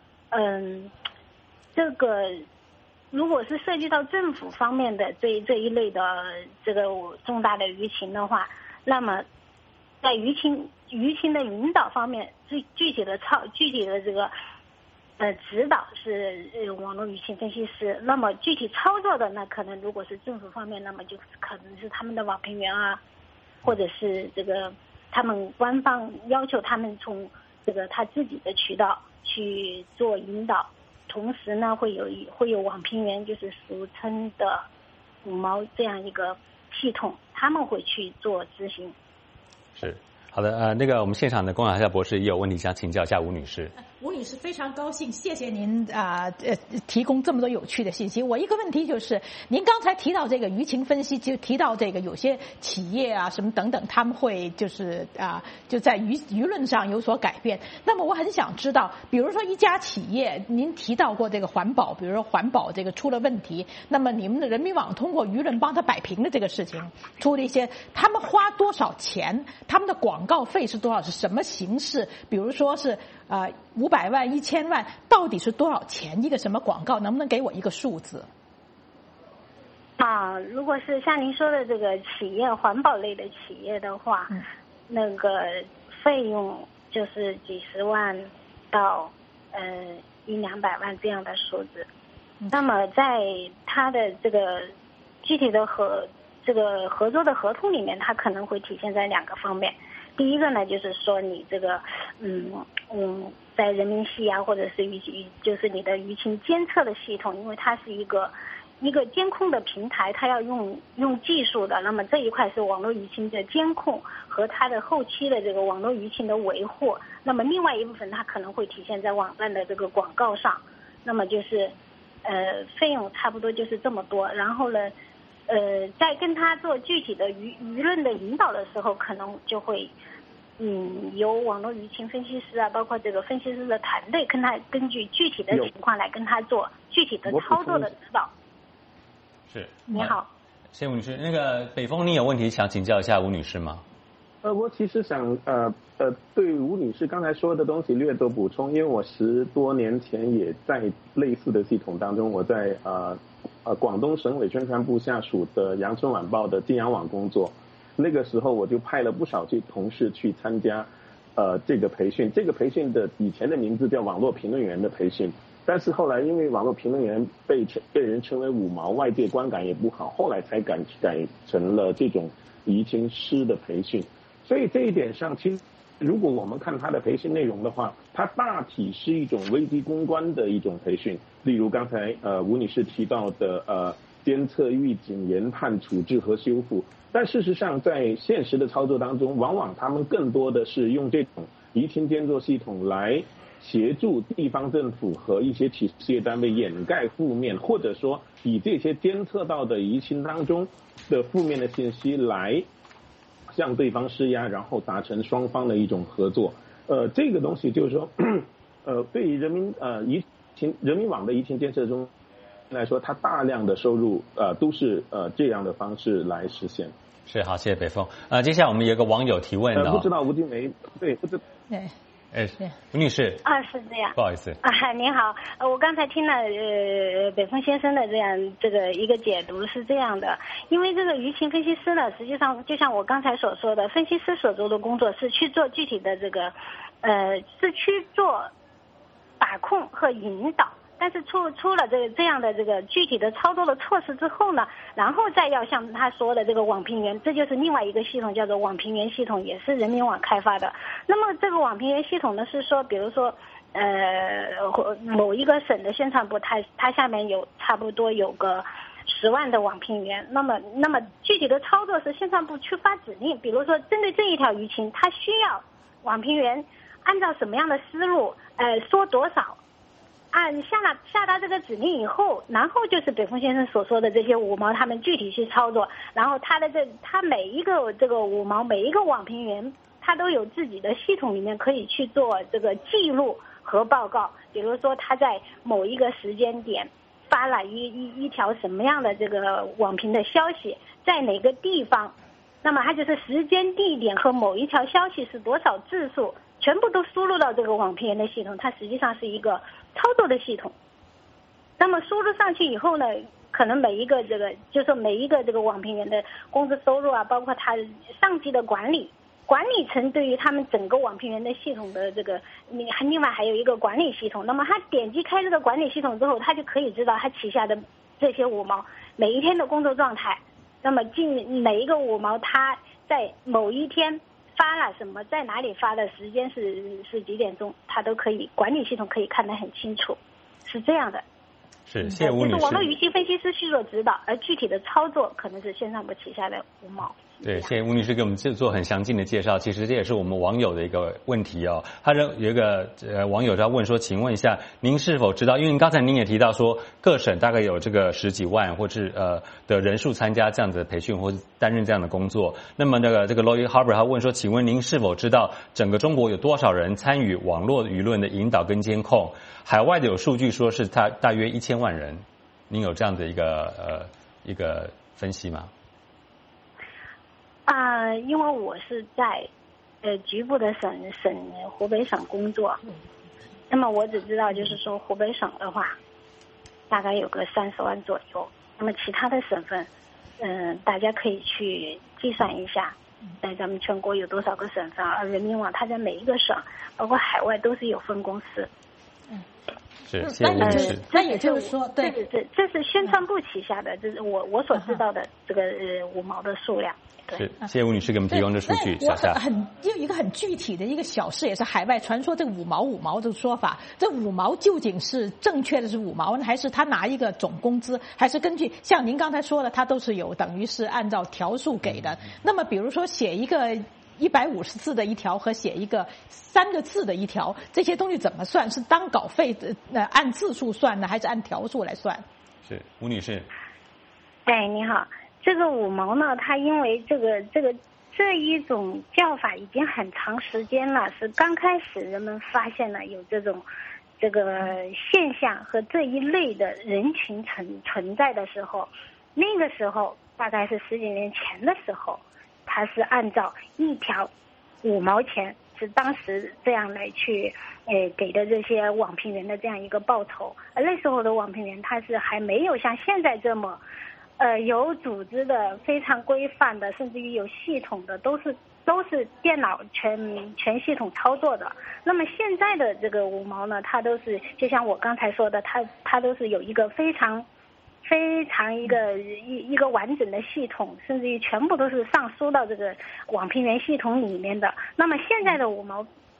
这个如果是涉及到政府方面的这一类的这个重大的舆情的话，那么在舆情的引导方面，具体的这个指导是网络舆情分析师。那么具体操作的呢，可能如果是政府方面，那么就可能是他们的网评员啊，或者是这个他们官方要求他们从这个他自己的渠道去做引导。同时呢，会有网评员，就是俗称的5毛这样一个系统，他们会去做执行。 是，好的，那个我们现场的龚雅夏博士也有问题想请教一下吴女士。 吴女士非常高兴，谢谢您提供这么多有趣的信息。我一个问题就是，您刚才提到这个舆情分析，就提到这个有些企业啊什么等等，他们会就是就在舆论上有所改变。那么我很想知道，比如说一家企业，您提到过这个环保，比如说环保这个出了问题，那么你们的人民网通过舆论帮他摆平的这个事情，出了一些，他们花多少钱？他们的广告费是多少？是什么形式？比如说是500万、1000万，到底是多少钱？一个什么广告？能不能给我一个数字？ 如果是像您说的这个企业环保类的企业的话，那个费用就是几十万到100-200万这样的数字。那么在它的这个具体的合作的合同里面，它可能会体现在2个方面。第一个呢，就是说你这个在人民系啊，或者是就是你的舆情监测的系统，因为它是一个监控的平台，它要用技术的。那么这一块是网络舆情的监控和它的后期的这个网络舆情的维护。那么另外一部分它可能会体现在网站的这个广告上。那么就是费用差不多就是这么多。然后呢，在跟他做具体的舆论的引导的时候，可能就会由网络舆情分析师啊，包括这个分析师的团队，根据具体的情况来跟他做具体的操作的指导。 是， 你好， 谢谢吴女士。那个北风，你有问题想请教一下吴女士吗？ 我其实想对吴女士刚才说的东西略作补充，因为我10多年前也在类似的系统当中，我在广东省委宣传部下属的羊城晚报的晋阳网工作。那个时候我就派了不少同事去参加这个培训。这个培训的以前的名字叫网络评论员的培训，但是后来因为网络评论员被人称为5毛，外界观感也不好，后来才改成了这种舆情师的培训。所以这一点上，其实如果我们看他的培训内容的话，它大体是一种危机公关的一种培训。例如刚才吴女士提到的监测、预警、研判、处置和修复。但事实上，在现实的操作当中，往往他们更多的是用这种舆情监测系统来协助地方政府和一些企事业单位掩盖负面，或者说以这些监测到的舆情当中的负面的信息来向对方施压，然后达成双方的一种合作。这个东西就是说，对于人民网的舆情监测中来说，它大量的收入都是这样的方式来实现。 是，好，谢谢北峰。接下来我们有一个网友提问的， 不知道吴金梅对不知对。 吴女士是这样， 不好意思您好，我刚才听了北峰先生的这个一个解读是这样的，因为这个舆情分析师呢，实际上就像我刚才所说的，分析师所做的工作是去做具体的这个是去做把控和引导。但是出了这样的这个具体的操作的措施之后呢，然后再要像他说的这个网评员，这就是另外一个系统，叫做网评员系统，也是人民网开发的。那么这个网评员系统呢，是说比如说某一个省的宣传部，它下面有差不多有个10万的网评员，那么具体的操作是宣传部去发指令，比如说针对这一条舆情，它需要网评员按照什么样的思路说多少。下达这个指令以后，然后就是北峰先生所说的这些五毛他们具体去操作，然后他每一个这个五毛每一个网评员，他都有自己的系统里面可以去做这个记录和报告。比如说他在某一个时间点发了一条什么样的这个网评的消息，在哪个地方，那么他就是时间、地点和某一条消息是多少字数，全部都输入到这个网评员的系统，它实际上是一个操作的系统。那么输入上去以后呢，可能每一个这个网评员的工资收入啊，包括他上级的管理层对于他们整个网评员的系统的这个，另外还有一个管理系统。那么他点击开这个管理系统之后，他就可以知道他旗下的这些五毛每一天的工作状态，那么每一个五毛他在某一天发了什么，在哪里发的时间是几点钟，他都可以，管理系统可以看得很清楚，是这样的。 是，谢谢吴女士。 就是网络舆情分析师去做指导，而具体的操作可能是宣传部旗下的五毛。 对，谢谢吴女士给我们做很详尽的介绍。其实这也是我们网友的一个问题哦。有一个网友在问说，请问一下，您是否知道？因为刚才您也提到说，各省大概有这个10几万或是的人数参加这样子的培训或是担任这样的工作。那么这个 Lloyd Harbour 他问说，请问您是否知道整个中国有多少人参与网络舆论的引导跟监控？海外的有数据说是大约1000万人，您有这样的一个分析吗？ 因为我是在局部的省湖北省工作，那么我只知道就是说湖北省的话，大概有个30万左右。那么其他的省份，大家可以去计算一下，在咱们全国有多少个省份，而人民网它在每一个省，包括海外都是有分公司。 是，谢谢吴女士。 那也就是说，对， 这是宣传部旗下的，这是我所知道的这个五毛的数量。 是，谢谢吴女士给我们提供这数据。小夏， 有一个很具体的一个小事，也是海外传说这个五毛的说法。这五毛究竟是正确的是五毛呢，还是他拿一个总工资，还是根据像您刚才说的，他都是有等于是按照条数给的。那么比如说写一个150字的一条和写一个3个字的一条，这些东西怎么算？是当稿费按字数算呢，还是按条数来算？ 是，吴女士。 你好。这个五毛呢，它因为这一种叫法已经很长时间了，是刚开始人们发现了有这个现象和这一类的人群存在的时候，那个时候大概是10几年前的时候，它是按照一条5毛钱，是当时这样来去给的这些网评员的这样一个报酬。而那时候的网评员他是还没有像现在这么有组织的、非常规范的，甚至于有系统的，都是电脑全系统操作的。那么现在的这个五毛呢，它都是就像我刚才说的，它都是有一个非常一个完整的系统，甚至于全部都是上输到这个网评员系统里面的。那么现在的五毛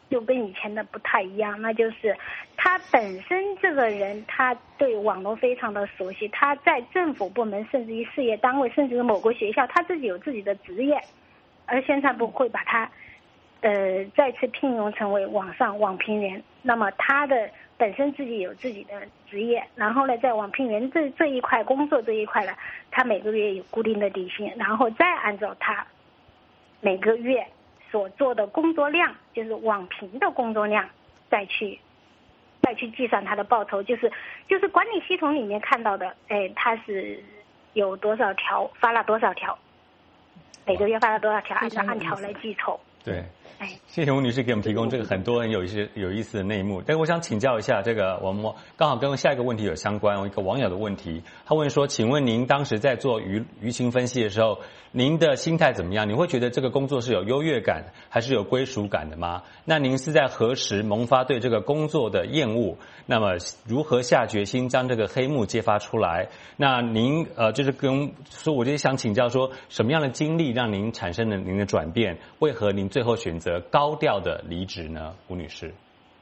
就跟以前的不太一样，那就是他本身这个人他对网络非常的熟悉，他在政府部门甚至于事业单位甚至于某个学校他自己有自己的职业，而宣传部会把他再次聘用成为网评员。那么他的本身自己有自己的职业，然后呢在网评员这一块工作这一块呢，他每个月有固定的底薪，然后再按照他每个月所做的工作量，就是网评的工作量再去计算他的报酬，就是管理系统里面看到的，他是有多少条发了多少条，每个月发了多少条，按条来计酬。 对，谢谢吴女士给我们提供这个很多很有意思的内幕。但是我想请教一下，这个我们刚好跟下一个问题有相关，一个网友的问题，他问说，请问您当时在做舆情分析的时候，您的心态怎么样？你会觉得这个工作是有优越感还是有归属感的吗？那您是在何时萌发对这个工作的厌恶？那么如何下决心将这个黑幕揭发出来？那您就是我就想请教说，什么样的经历让您产生了您的转变？为何您最后选择高调的离职呢？吴女士，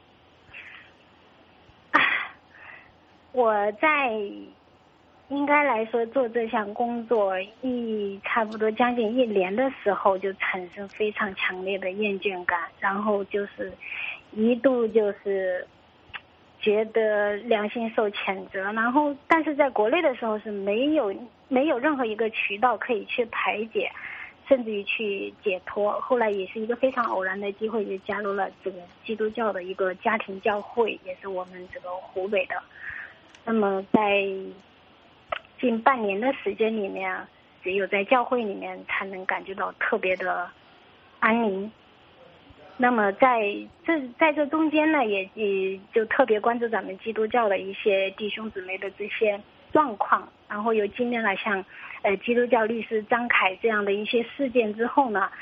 我在应该来说做这项工作差不多将近1年的时候，就产生非常强烈的厌倦感，然后就是一度就是觉得良心受谴责，然后但是在国内的时候是没有任何一个渠道可以去排解，甚至于去解脱。后来也是一个非常偶然的机会，就加入了这个基督教的一个家庭教会，也是我们这个湖北的。那么在近半年的时间里面，只有在教会里面才能感觉到特别的安宁。那么在这中间呢，也就特别关注咱们基督教的一些弟兄姊妹的这些状况，然后又经历了像基督教律师张凯这样的一些事件之后呢，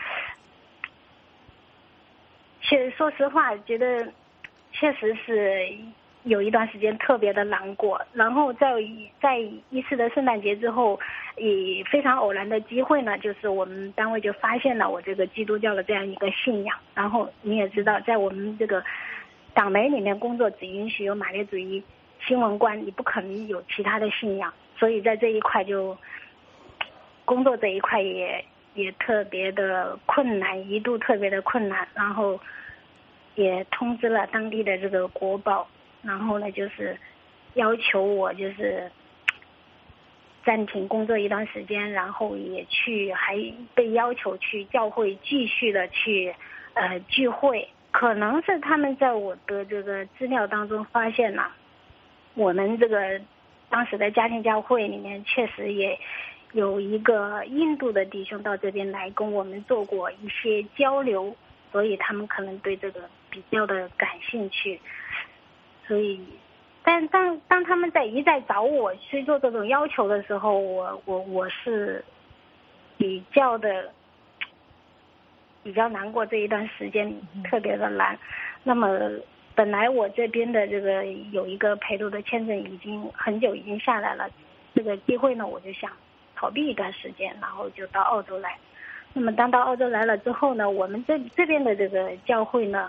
说实话觉得确实是有一段时间特别的难过。然后在一次的圣诞节之后，以非常偶然的机会呢，就是我们单位就发现了我这个基督教的这样一个信仰。然后你也知道，在我们这个党媒里面工作，只允许有马列主义新闻官，你不可能有其他的信仰。所以在这一块就工作这一块也特别的困难，一度特别的困难。然后也通知了当地的这个国保，然后呢就是要求我就是暂停工作一段时间，然后还被要求去教会继续的去聚会。可能是他们在我的这个资料当中发现了我们这个当时的家庭教会里面确实也有一个印度的弟兄到这边来跟我们做过一些交流，所以他们可能对这个比较的感兴趣。所以但当他们一再找我去做这种要求的时候，我是比较难过，这一段时间特别的难。那么本来我这边的这个有一个陪读的签证已经很久已经下来了，这个机会呢我就想逃避一段时间，然后就到澳洲来。那么当到澳洲来了之后呢，我们这边的这个教会呢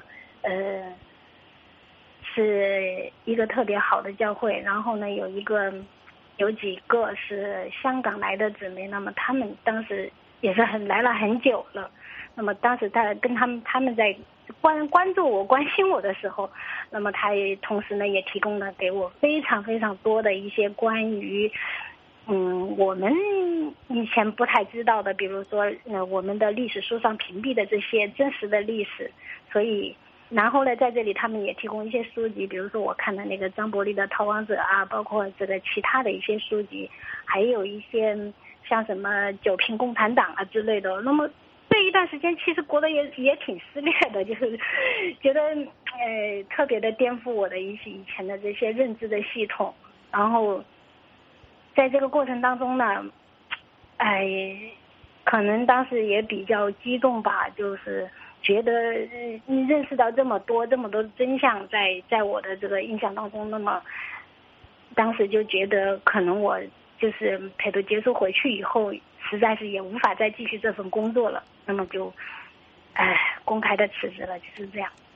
是一个特别好的教会，然后呢有几个是香港来的姊妹，那么他们当时也是来了很久了。那么当时他们在关注我关心我的时候，那么他也同时呢也提供了给我非常非常多的一些关于我们以前不太知道的，比如说我们的历史书上屏蔽的这些真实的历史。所以然后呢在这里他们也提供一些书籍，比如说我看的那个张伯蛎的《逃亡者》啊，包括这个其他的一些书籍，还有一些像什么九评共产党啊之类的。那么这一段时间其实过得也挺撕裂的，就是觉得特别的颠覆我的以前的这些认知的系统。然后在这个过程当中呢，可能当时也比较激动吧，就是觉得认识到这么多真相在我的这个印象当中。那么当时就觉得可能我就是陪读结束回去以后实在是也无法再继续这份工作了，那么就公开的辞职了，就是这样。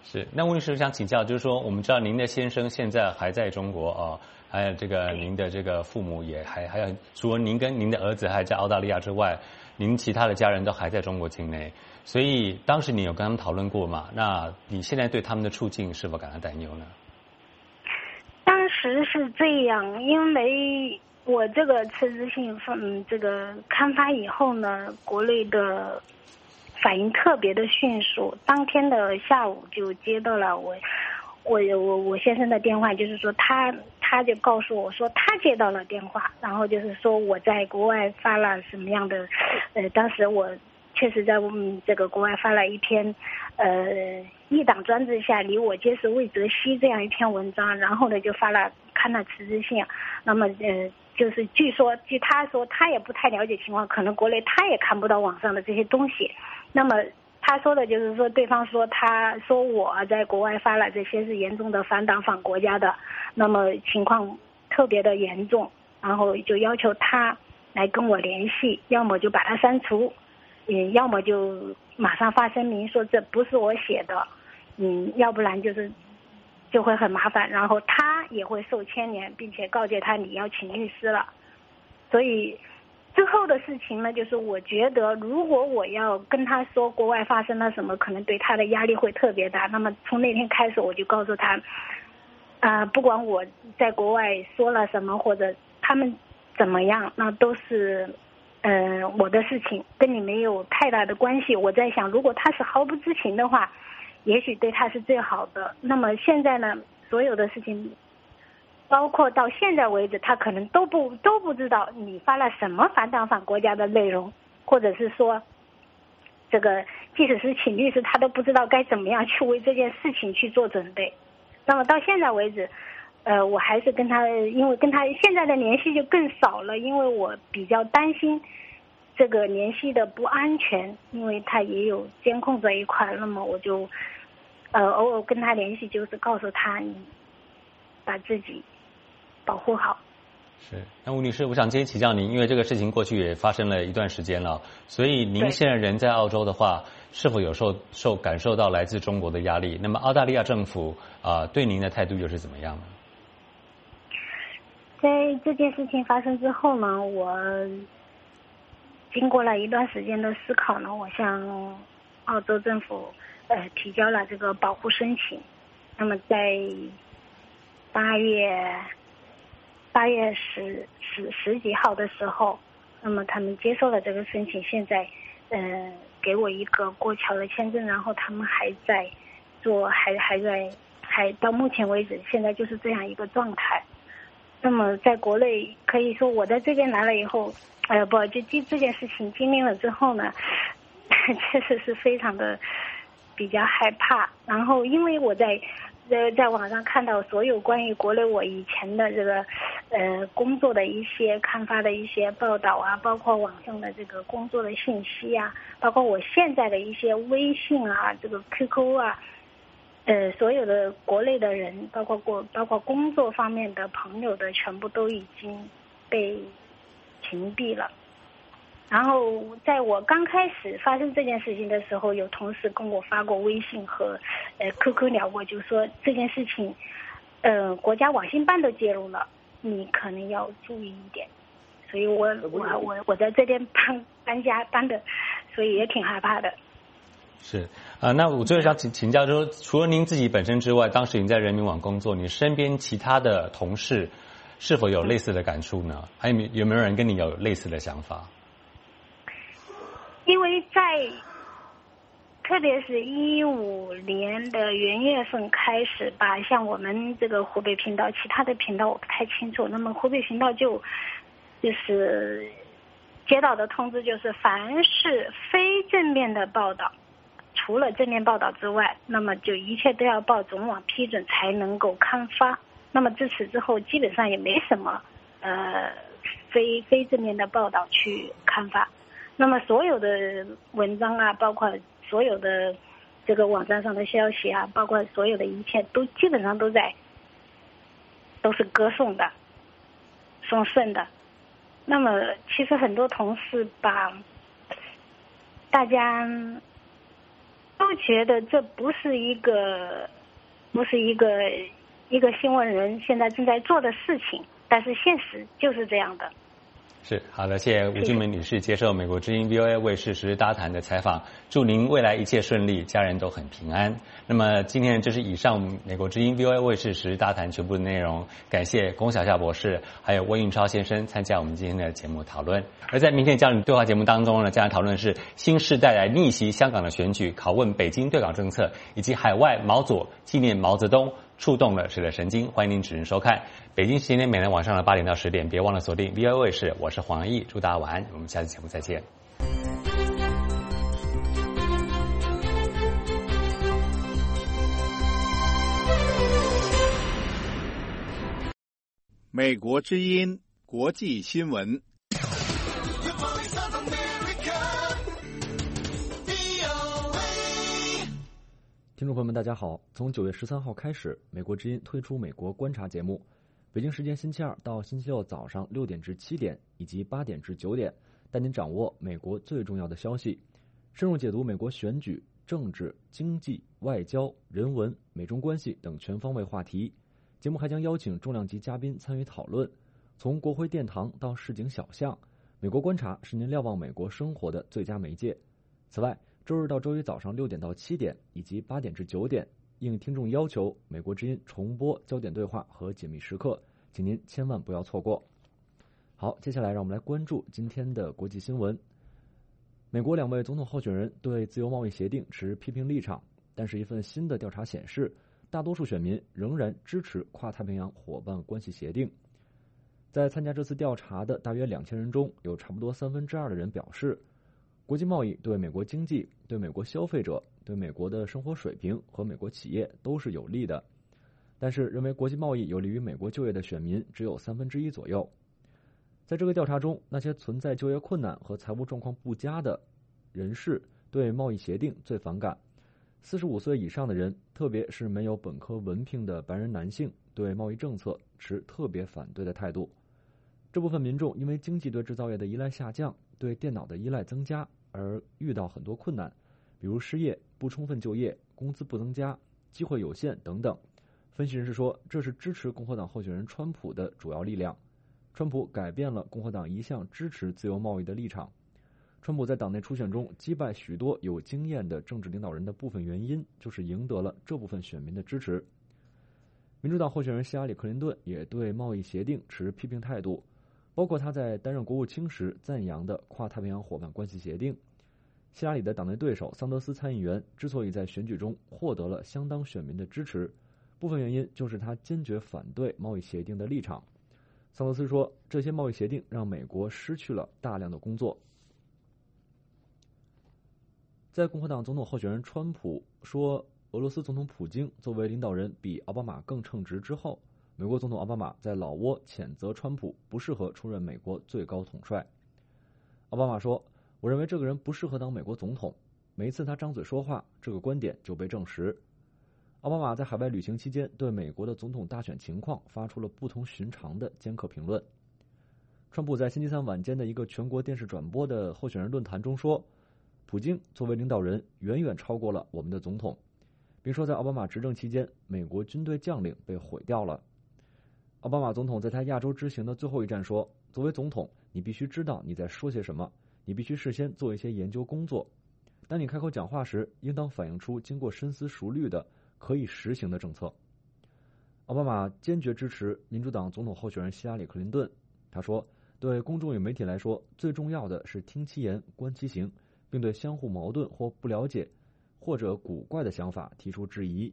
是，那吴律师想请教，就是说，我们知道您的先生现在还在中国啊，还有这个您的这个父母也还有，除了您跟您的儿子还在澳大利亚之外，您其他的家人都还在中国境内，所以当时你有跟他们讨论过吗？那你现在对他们的处境是否感到担忧呢？ 当时是这样，因为我这个辞职信这个刊发以后呢，国内的反应特别的迅速，当天的下午就接到了我先生的电话，就是说他就告诉我说他接到了电话，然后就是说我在国外发了什么样的当时我确实在这个国外发了一篇一党专制下你我皆是魏则西这样一篇文章，然后呢就刊了辞职信。那么就是据他说他也不太了解情况，可能国内他也看不到网上的这些东西。那么他说的就是说，对方说他说我在国外发了这些是严重的反党反国家的，那么情况特别的严重，然后就要求他来跟我联系，要么就把它删除，要么就马上发声明说这不是我写的，要不然就会很麻烦，然后他也会受牵连，并且告诫他你要请律师了。所以之后的事情呢，就是我觉得如果我要跟他说国外发生了什么，可能对他的压力会特别大。那么从那天开始我就告诉他不管我在国外说了什么或者他们怎么样，那都是我的事情，跟你没有太大的关系。我在想，如果他是毫不知情的话，也许对他是最好的。那么现在呢，所有的事情包括到现在为止，他可能都不知道你发了什么反党反国家的内容，或者是说这个即使是请律师，他都不知道该怎么样去为这件事情去做准备。那么到现在为止我还是跟他，因为跟他现在的联系就更少了，因为我比较担心这个联系的不安全，因为他也有监控这一块。那么我就偶尔跟他联系，就是告诉他你把自己保护好。 是，那吴女士，我想今天请教您，因为这个事情过去也发生了一段时间了，所以您现在人在澳洲的话，是否有感受到来自中国的压力？那么澳大利亚政府对您的态度又是怎么样呢？ 在这件事情发生之后呢，我经过了一段时间的思考呢，我向澳洲政府提交了这个保护申请。那么在8月十几号的时候，那么他们接受了这个申请，现在给我一个过桥的签证，然后他们还在做，还到目前为止现在就是这样一个状态。那么在国内可以说我在这边来了以后就这件事情经历了之后呢，确实是非常的比较害怕。然后因为我在网上看到所有关于国内我以前的这个工作的一些刊发的一些报道啊，包括网上的这个工作的信息啊，包括我现在的一些微信啊，这个 QQ 啊，所有的国内的人，包括工作方面的朋友的，全部都已经被屏蔽了。然后在我刚开始发生这件事情的时候，有同事跟我发过微信和QQ 聊过，就说这件事情国家网信办都介入了，你可能要注意一点。所以我在这边搬家搬的，所以也挺害怕的。 是那我最后想请教，就是除了您自己本身之外，当时您在人民网工作，你身边其他的同事是否有类似的感触呢？还有没有人跟你有类似的想法？ 因为特别是2015年的元月份开始吧，像我们这个湖北频道，其他的频道我不太清楚。那么湖北频道就是接到的通知，就是凡是非正面的报道，除了正面报道之外，那么就一切都要报总网批准才能够刊发。那么自此之后，基本上也没什么非正面的报道去刊发。那么所有的文章啊，包括所有的这个网站上的消息啊，包括所有的一切，都基本上都是歌颂的、颂圣的。那么其实很多同事把大家都觉得这不是一个新闻人现在正在做的事情，但是现实就是这样的。 是，好的，谢谢吴俊梅女士接受美国之音 VOA 卫视时事大谈的采访，祝您未来一切顺利，家人都很平安。那么今天这是以上美国之音 VOA 卫视时事大谈全部的内容，感谢龚小夏博士还有温运超先生参加我们今天的节目讨论。而在明天家人对话节目当中呢，将来讨论的是新世代来逆袭香港的选举，拷问北京对港政策，以及海外毛左纪念毛泽东触动了谁的神经？欢迎您准时收看北京时间每天晚上的8点到10点，别忘了锁定 VOA 卫视，我是黄奕，祝大家晚安，我们下期节目再见。 美国之音国际新闻。 听众朋友们，大家好。从9月13号开始，美国之音推出美国观察节目，北京时间星期二到星期六早上6点至7点，以及8点至9点，带您掌握美国最重要的消息，深入解读美国选举、政治、经济、外交、人文、美中关系等全方位话题。节目还将邀请重量级嘉宾参与讨论，从国会殿堂到市井小巷，美国观察是您瞭望美国生活的最佳媒介。此外，周日到周一早上6点到7点，以及8点至9点，应听众要求，美国之音重播焦点对话和解密时刻，请您千万不要错过。好，接下来让我们来关注今天的国际新闻。美国2位总统候选人对自由贸易协定持批评立场，但是一份新的调查显示，大多数选民仍然支持跨太平洋伙伴关系协定。在参加这次调查的大约2000人中，有差不多2/3的人表示，国际贸易对美国经济、对美国消费者、对美国的生活水平和美国企业都是有利的，但是认为国际贸易有利于美国就业的选民只有1/3左右。在这个调查中，那些存在就业困难和财务状况不佳的人士对贸易协定最反感。45岁以上的人，特别是没有本科文凭的白人男性，对贸易政策持特别反对的态度。这部分民众因为经济对制造业的依赖下降，对电脑的依赖增加，而遇到很多困难，比如失业、不充分就业、工资不增加、机会有限等等。分析人士说，这是支持共和党候选人川普的主要力量。川普改变了共和党一向支持自由贸易的立场。川普在党内初选中击败许多有经验的政治领导人的部分原因，就是赢得了这部分选民的支持。民主党候选人希拉里·克林顿也对贸易协定持批评态度，包括他在担任国务卿时赞扬的跨太平洋伙伴关系协定。希拉里的党内对手桑德斯参议员之所以在选举中获得了相当选民的支持，部分原因就是他坚决反对贸易协定的立场。桑德斯说，这些贸易协定让美国失去了大量的工作。在共和党总统候选人川普说俄罗斯总统普京作为领导人比奥巴马更称职之后，美国总统奥巴马在老挝谴责川普不适合出任美国最高统帅。奥巴马说，我认为这个人不适合当美国总统，每一次他张嘴说话，这个观点就被证实。奥巴马在海外旅行期间对美国的总统大选情况发出了不同寻常的尖刻评论。川普在星期三晚间的一个全国电视转播的候选人论坛中说，普京作为领导人远远超过了我们的总统，并说在奥巴马执政期间，美国军队将领被毁掉了。奥巴马总统在他亚洲之行的最后一站说，作为总统，你必须知道你在说些什么，你必须事先做一些研究工作。当你开口讲话时，应当反映出经过深思熟虑的可以实行的政策。奥巴马坚决支持民主党总统候选人希拉里·克林顿。他说，对公众与媒体来说，最重要的是听其言，观其行，并对相互矛盾或不了解或者古怪的想法提出质疑。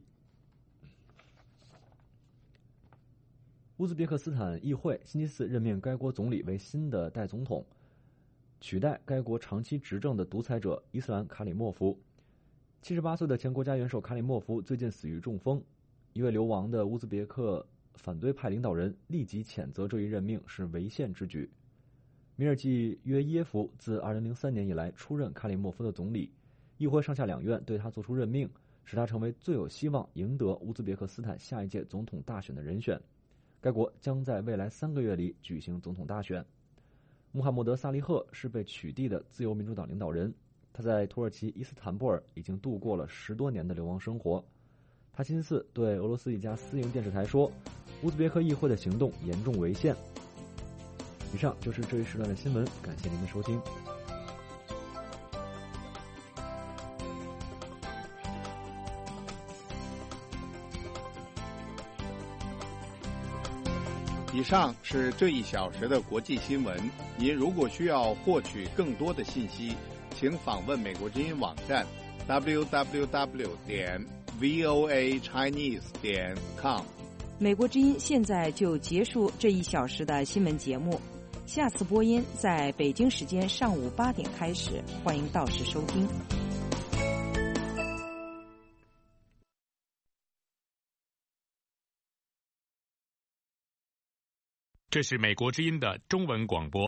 乌兹别克斯坦议会星期四任命该国总理为新的代总统，取代该国长期执政的独裁者伊斯兰·卡里莫夫。78岁的前国家元首卡里莫夫最近死于中风。一位流亡的乌兹别克反对派领导人立即谴责这一任命是违宪之举。米尔季约耶夫自2003年以来出任卡里莫夫的总理，议会上下两院对他作出任命，使他成为最有希望赢得乌兹别克斯坦下一届总统大选的人选。该国将在未来3个月里举行总统大选。穆罕默德·萨利赫是被取缔的自由民主党领导人， 他在土耳其伊斯坦布尔已经度过了10多年的流亡生活。他亲自对俄罗斯一家私营电视台说，乌兹别克议会的行动严重违宪。以上就是这一时段的新闻，感谢您的收听。 以上是这一小时的国际新闻。您如果需要获取更多的信息，请访问美国之音网站 www.voachinese.com。 美国之音现在就结束这一小时的新闻节目，下次播音在北京时间上午8点开始，欢迎到时收听。 这是美国之音的中文广播。